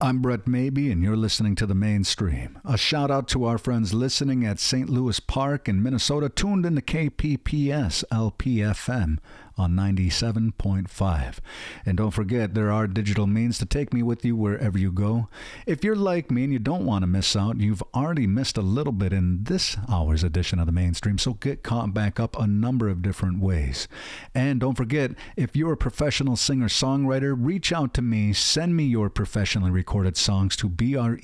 I'm Brett Maybe, and you're listening to The Mainstream. A shout out to our friends listening at St. Louis Park in Minnesota, tuned into KPPS LPFM on 97.5. And don't forget, there are digital means to take me with you wherever you go. If you're like me and you don't want to miss out, you've already missed a little bit in this hour's edition of The Mainstream, so get caught back up a number of different ways. And don't forget, if you're a professional singer-songwriter, reach out to me, send me your professionally recorded songs to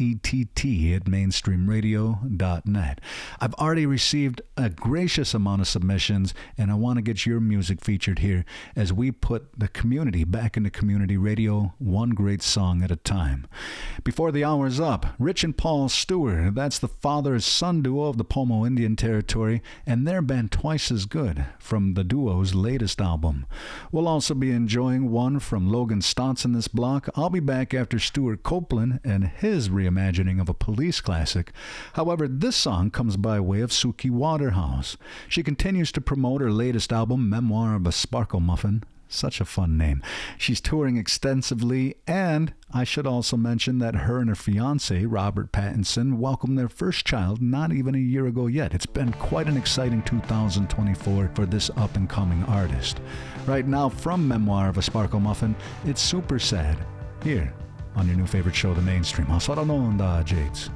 brett@mainstreamradio.net. I've already received a gracious amount of submissions, and I want to get your music featured here as we put the community back into community radio, one great song at a time. Before the hour's up, Rich and Paul Stewart, that's the father-son duo of the Pomo Indian Territory, and their band Twice as Good from the duo's latest album. We'll also be enjoying one from Logan Stotts in this block. I'll be back after Stuart Copeland and his reimagining of a Police classic. However, this song comes by way of Suki Waterhouse. She continues to promote her latest album, Memoir of a Sparkle Muffin. Such a fun name. She's touring extensively, and I should also mention that her and her fiancé, Robert Pattinson, welcomed their first child not even a year ago yet. It's been quite an exciting 2024 for this up-and-coming artist. Right now, from Memoir of a Sparkle Muffin, it's Super Sad, here on your new favorite show, The Mainstream. Hasaranon Jades.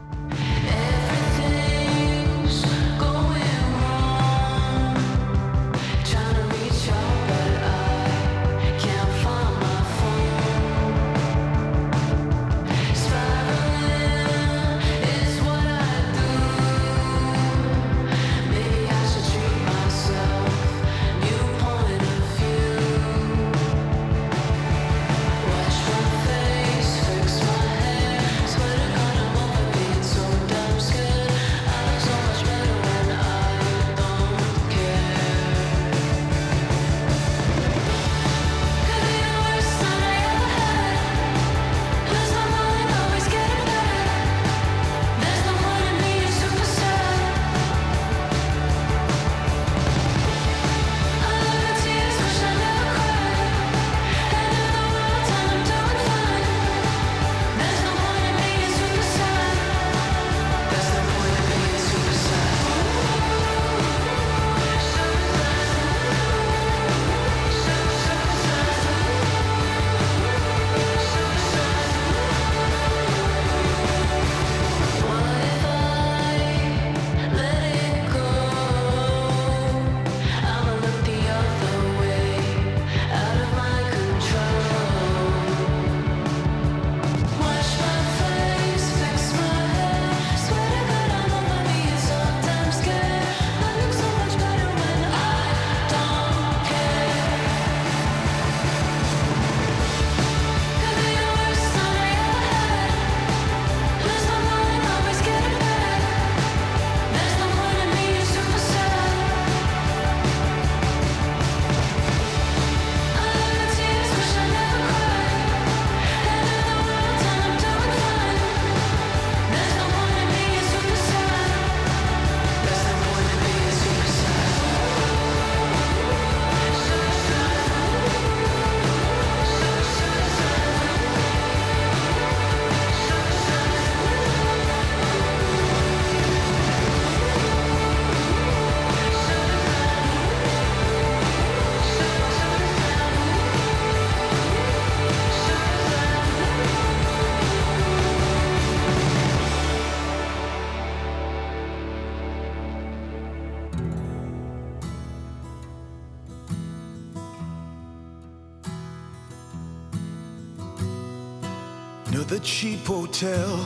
Another cheap hotel,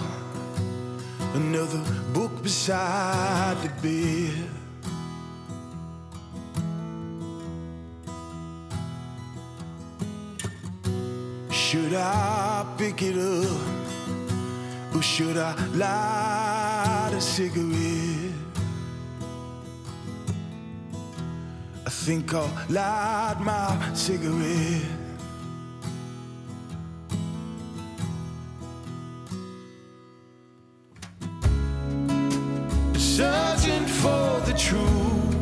another book beside the bed. Should I pick it up, or should I light a cigarette? I think I'll light my cigarette. Searching for the truth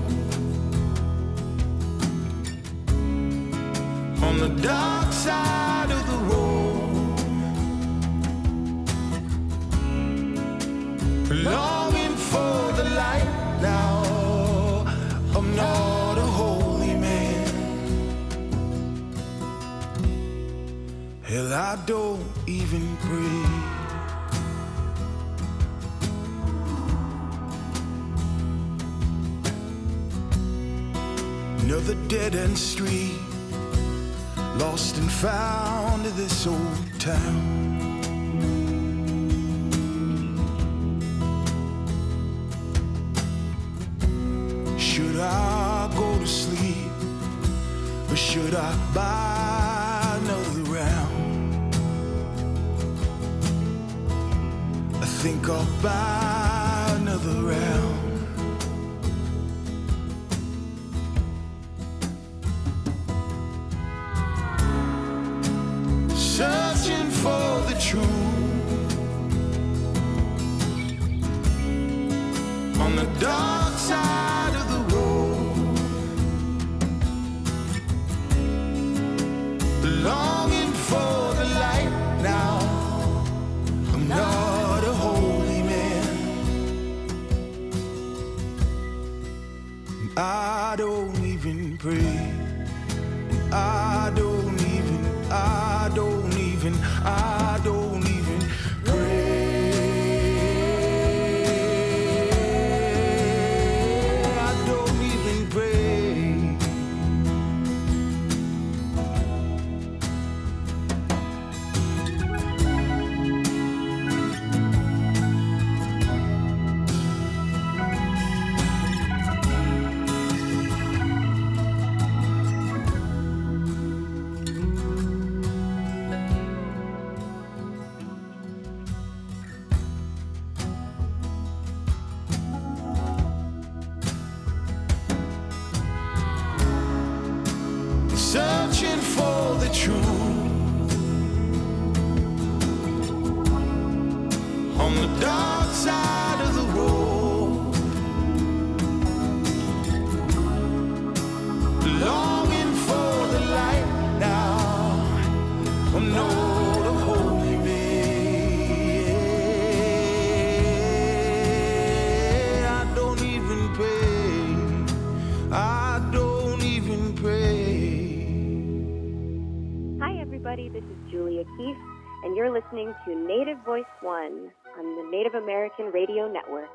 on the dark side of the road. now. I'm not a holy man. Hell, I don't even pray. Another dead-end street, lost and found in this old town. Should I go to sleep, or should I buy another round? I think I'll buy another round. Searching for the truth on the dark side of the road, longing for the light now. I'm not a holy man. I don't even pray. I don't even pray. I don't even pray. Searching for the truth on the dark side of the road, longing for the light now. I'm not a holy man. I don't even pray. I don't even pray. This is Julia Keefe, and you're listening to Native Voice One on the Native American Radio Network.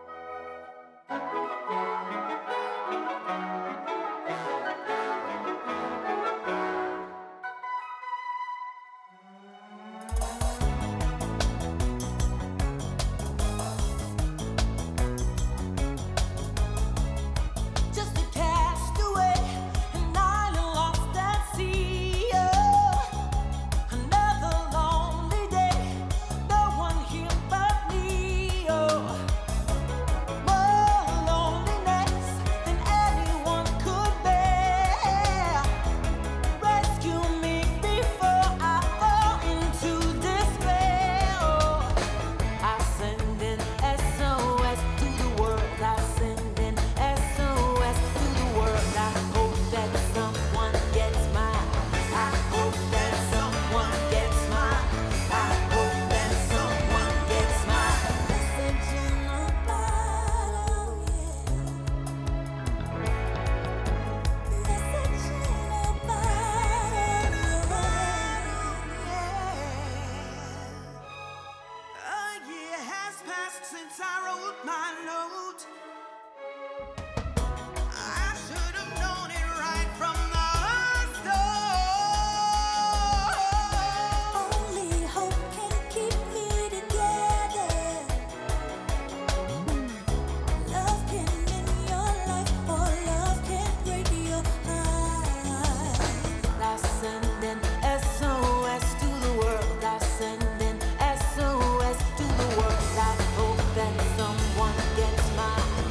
SOS to the world. I hope that someone gets my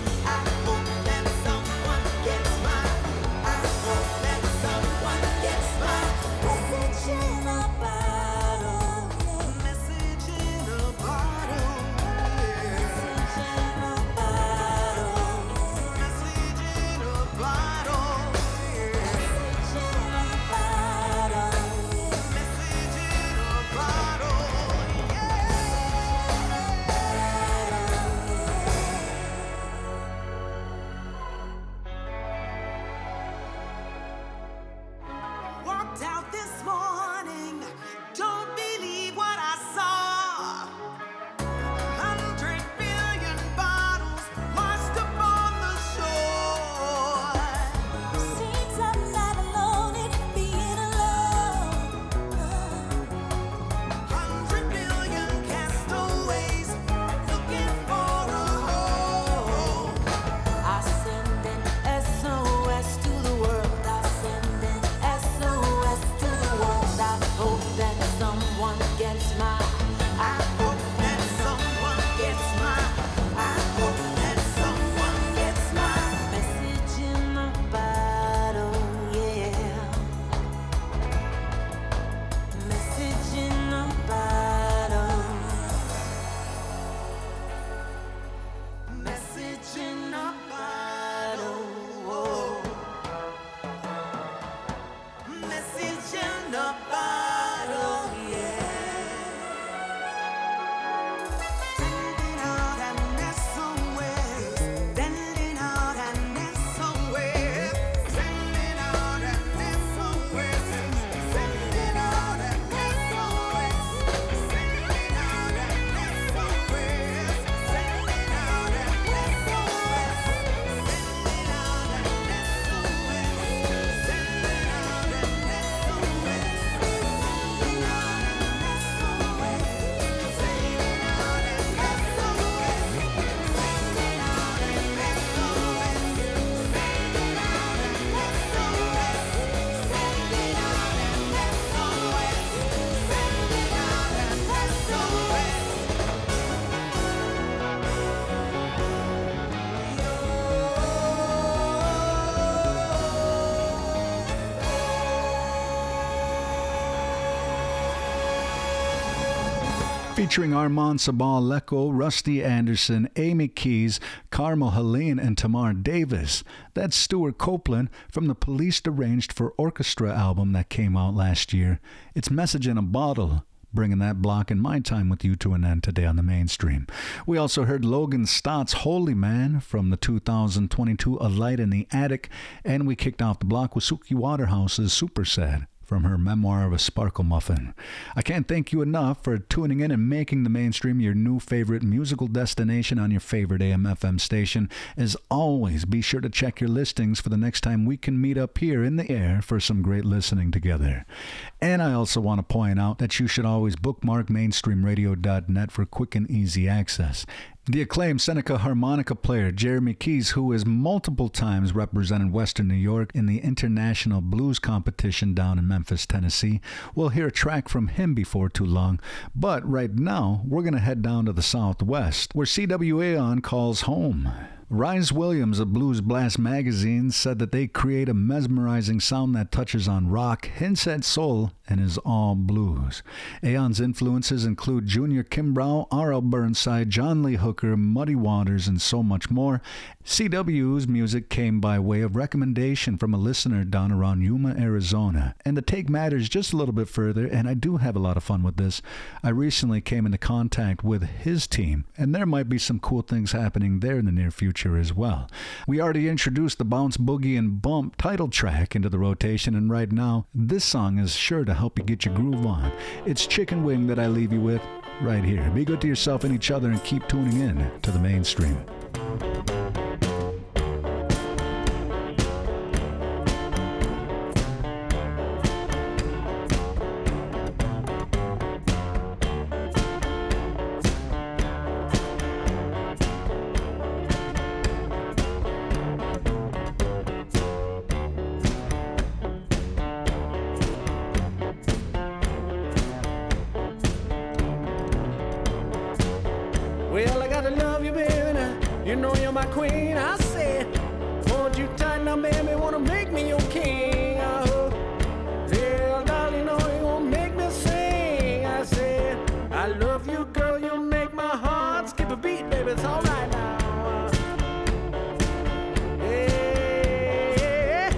featuring Armand Sabal Lecco, Rusty Anderson, Amy Keys, Carmel Helene, and Tamar Davis. That's Stuart Copeland from the Police Arranged for Orchestra album that came out last year. It's Message in a Bottle, bringing that block in my time with you to an end today on the mainstream. We also heard Logan Stott's Holy Man from the 2022 A Light in the Attic, and we kicked off the block with Suki Waterhouse's Super Sad from her memoir of a Sparkle Muffin. I can't thank you enough for tuning in and making the mainstream your new favorite musical destination on your favorite AM/FM station. As always, be sure to check your listings for the next time we can meet up here in the air for some great listening together. And I also want to point out that you should always bookmark mainstreamradio.net for quick and easy access. The acclaimed Seneca harmonica player Jeremy Keys, who has multiple times represented Western New York in the International Blues Competition down in Memphis, Tennessee. We'll hear a track from him before too long. But right now, we're going to head down to the Southwest, where CWA calls home. Rhys Williams of Blues Blast magazine said that they create a mesmerizing sound that touches on rock, hints at soul, and is all blues. Aeon's influences include Junior Kimbrough, R.L. Burnside, John Lee Hooker, Muddy Waters, and so much more. CW's music came by way of recommendation from a listener down around Yuma, Arizona. And to take matters just a little bit further, and I do have a lot of fun with this, I recently came into contact with his team, and there might be some cool things happening there in the near future as well. We already introduced the Bounce, Boogie, and Bump title track into the rotation, and right now, this song is sure to help you get your groove on. It's Chicken Wing that I leave you with right here. Be good to yourself and each other and keep tuning in to the mainstream. Well, I gotta love you, baby. Now, you know you're my queen. I said, hold you tight now, baby. Wanna make me your king. Oh, yeah, darling, you know you gonna make me sing. I said, I love you, girl. You make my heart skip a beat, baby. It's all right now. Yeah.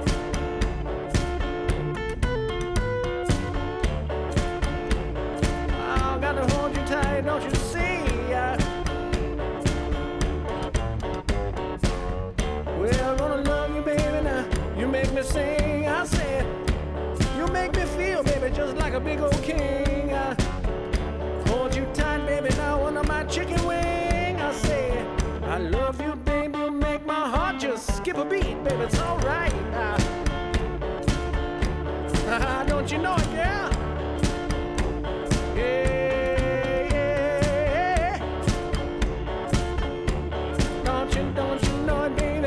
I gotta hold you tight, don't you see? Well, I'm gonna love you, baby, now. You make me sing, I said. You make me feel, baby, just like a big old king. I hold you tight, baby, now under my chicken wing. I said, I love you, baby, you make my heart just skip a beat, baby, it's alright. Don't you know it, girl? Yeah. Don't you know it, baby?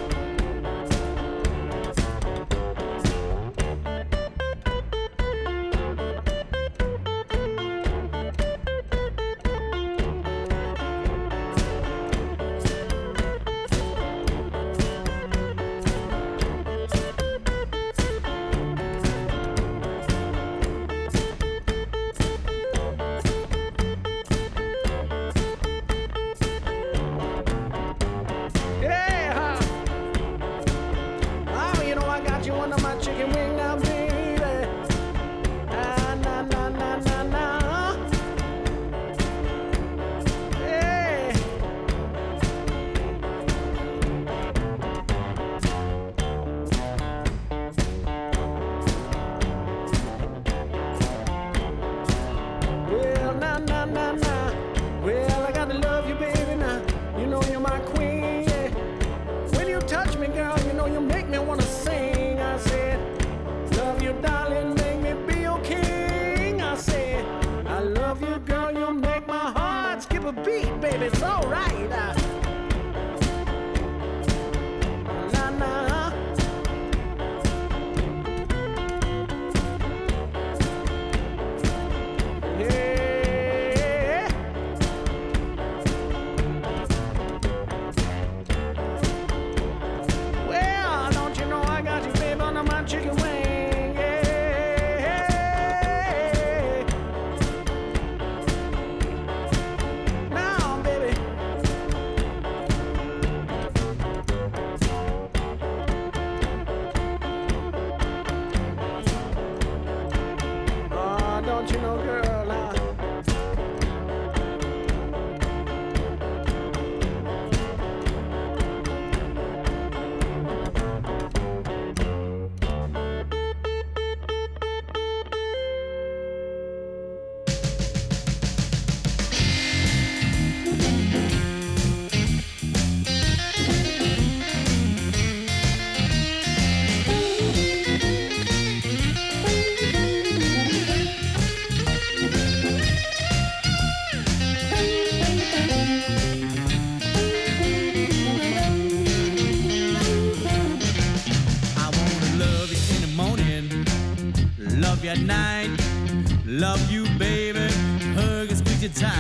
Chicken wing now, baby. Na, na, na, na, na. Hey. Well, na, na, na, na. Well, I gotta love you, baby, now. You know you're my queen, yeah. When you touch me, girl, you know you make me wanna sing. I said, love you, darling, make me be your king. I said, I love you, girl, you make my heart skip a beat, baby, it's alright. Na, na. Yeah. Well, don't you know I got you, baby, under my chicken wing.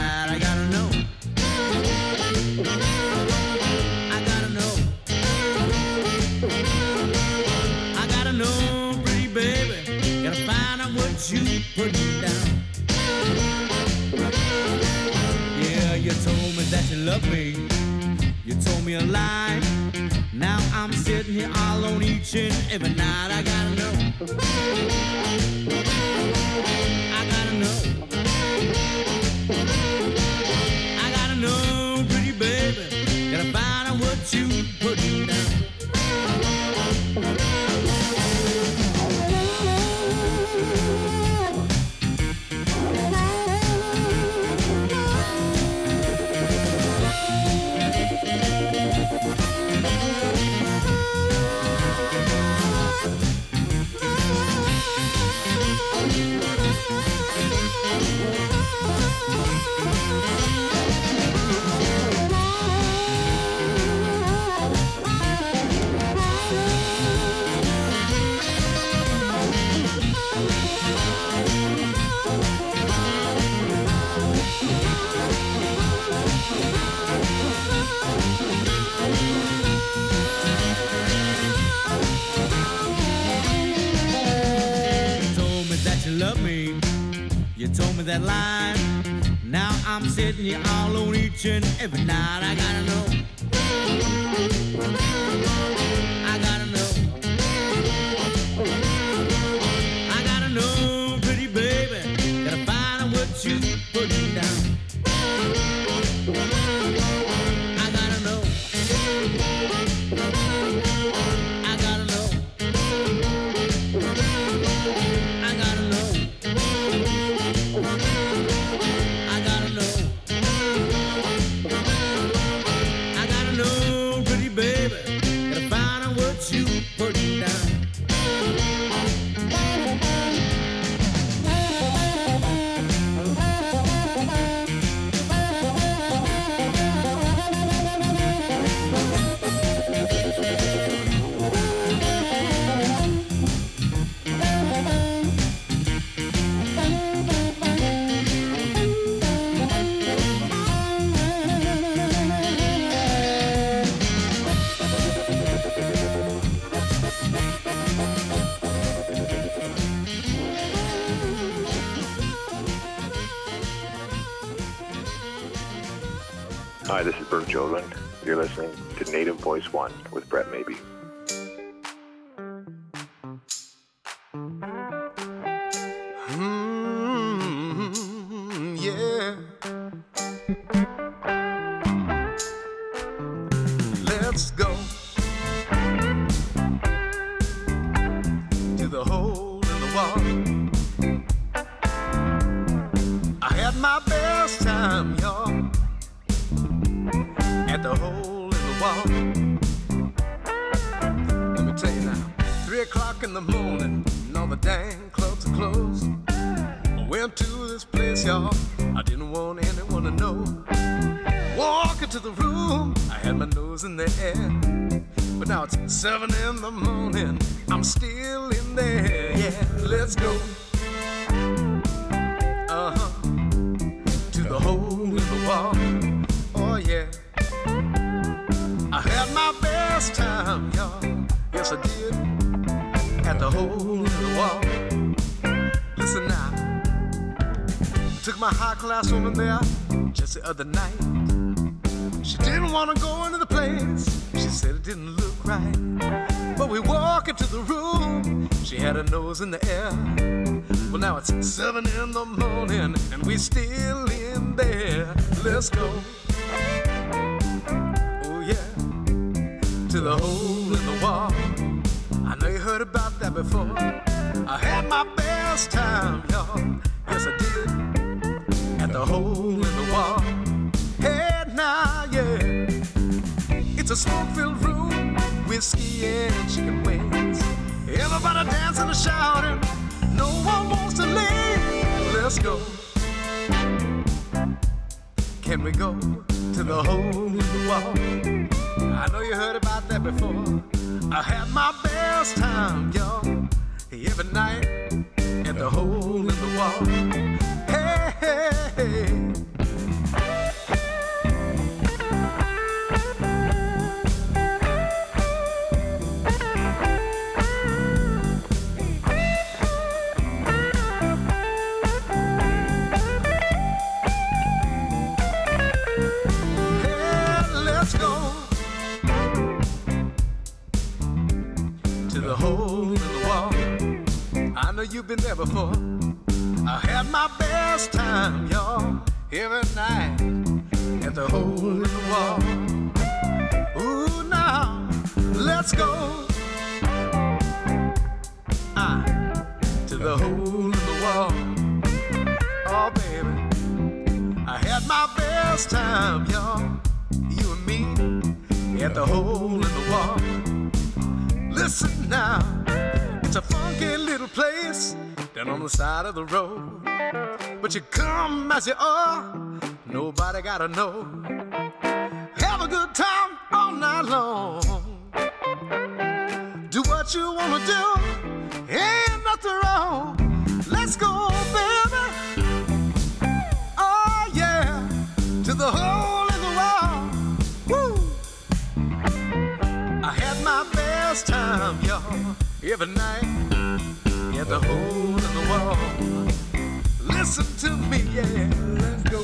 night. I gotta know. I gotta know. I gotta know, pretty baby. Gotta find out what you putting down. Yeah, you told me that you love me. You told me a lie. Now I'm sitting here all alone each and every night. I gotta know. I gotta know. I gotta know, pretty baby. Gotta find out what you putting down. You told me that line. Now I'm sitting here all alone each and every night. I gotta know. I gotta know. I gotta know, pretty baby. Gotta find out what you putting down. I gotta know. I gotta know. I gotta know. I gotta know. I gotta know, pretty baby. Gotta find out what you putting down. Hi, this is Bert Jolin. You're listening to Native Voice One with Brett Maybe. Yeah. Let's go to the hole in the wall. I had my best time, y'all, at the hole in the wall. Let me tell you now, 3 o'clock in the morning, and all the dang clubs are closed. I went to this place, y'all, I didn't want anyone to know. Walk into the room, I had my nose in the air. But now it's 7 in the morning, I'm still in there. Yeah, let's go. To the hole in the wall. Oh yeah. I had my best time, y'all. Yes, I did. At the hole in the wall. Listen now. Took my high class woman there just the other night. She didn't want to go into the place. She said it didn't look right. But we walk into the room. She had her nose in the air. Well, now it's 7 in the morning and we still in there. Let's go. Oh yeah. To the hole in the wall. I know you heard about that before. I had my best time, y'all. Yes, I did. At the hole in the wall. Hey, now, yeah. It's a smoke-filled room, whiskey and chicken wings. Everybody dancing and shouting. No one wants to leave. Let's go. Can we go to the hole in the wall? I know you heard about that before. I had my best time, y'all, every night at the hole in the wall. Hey, hey, hey. know you've been there before. I had my best time, y'all, every night at the hole in the wall. Ooh, now, let's go to the hole in the wall. Oh, baby, I had my best time, y'all, you and me, at the hole in the wall. Listen now, it's a funky little place down on the side of the road. But you come as you are, nobody gotta know. Have a good time all night long. Do what you wanna do, ain't nothing wrong. Let's go, baby. Oh yeah, to the hole in the wall. Woo! I had my best time, y'all, every night at the hole in the wall. Listen to me, yeah, let's go.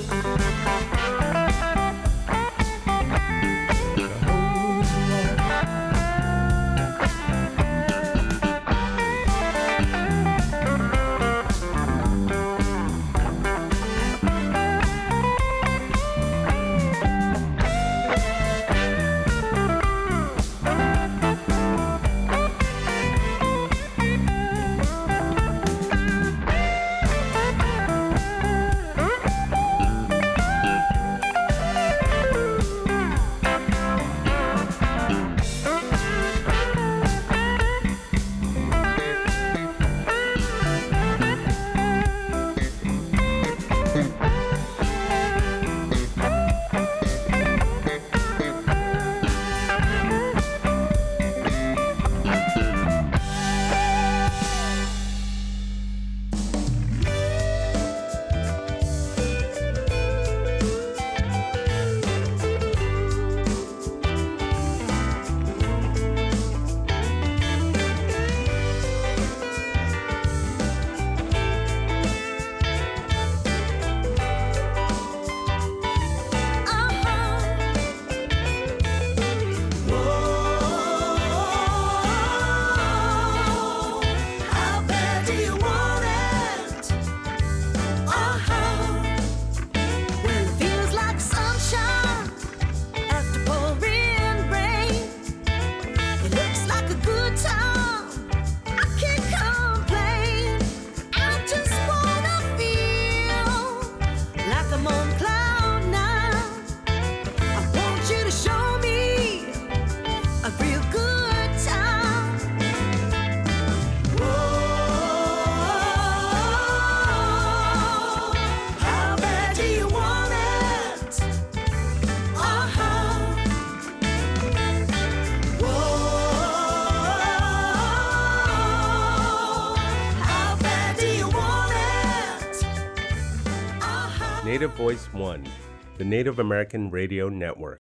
Native Voice One, the Native American Radio Network.